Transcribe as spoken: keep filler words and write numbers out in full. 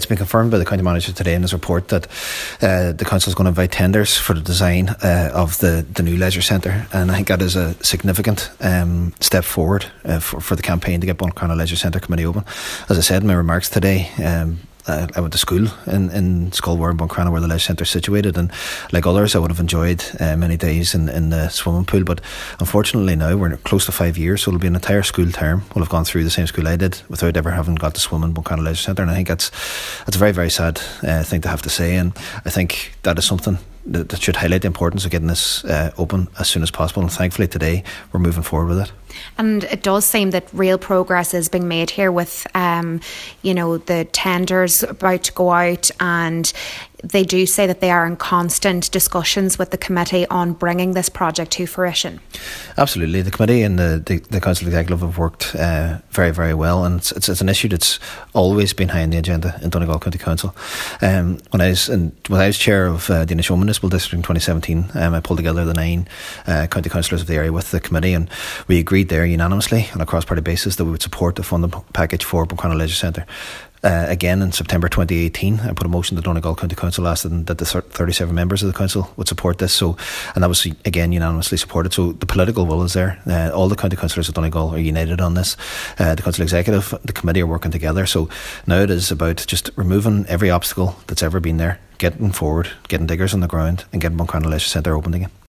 been confirmed by the county manager today in his report that uh, the council is going to invite tenders for the design uh, of the, the new leisure centre, and I think that is a significant um, step forward uh, for, for the campaign to get Buncrana Leisure Centre Committee open. As I said in my remarks today, um, I went to school in, in Scolware and Buncrana, where the leisure centre is situated, and like others I would have enjoyed uh, many days in, in the swimming pool, but unfortunately now we're close to five years, so it'll be an entire school term we'll have gone through the same school I did without ever having got to swim in Buncrana Leisure Centre, and I think that's, that's a very very sad uh, thing to have to say, and I think that is something that, that should highlight the importance of getting this uh, open as soon as possible, and thankfully today we're moving forward with it. And it does seem that real progress is being made here with, um, you know, the tenders about to go out, and they do say that they are in constant discussions with the committee on bringing this project to fruition. Absolutely. The committee and the, the, the council executive have worked uh, very, very well, and it's, it's, it's an issue that's always been high on the agenda in Donegal County Council. Um, when I was in, when I was chair of uh, the Innishowen Municipal District in twenty seventeen, um, I pulled together the nine uh, county councillors of the area with the committee, and we agreed there unanimously on a cross-party basis that we would support the funding package for Buncrana Leisure Centre. Uh, again, in September twenty eighteen, I put a motion to Donegal County Council asking that the thirty-seven members of the council would support this. So, and that was again unanimously supported. So the political will is there. Uh, all the county councillors of Donegal are united on this. Uh, the council executive, the committee are working together. So now it is about just removing every obstacle that's ever been there, getting forward, getting diggers on the ground, and getting Buncrana Leisure Centre opened again.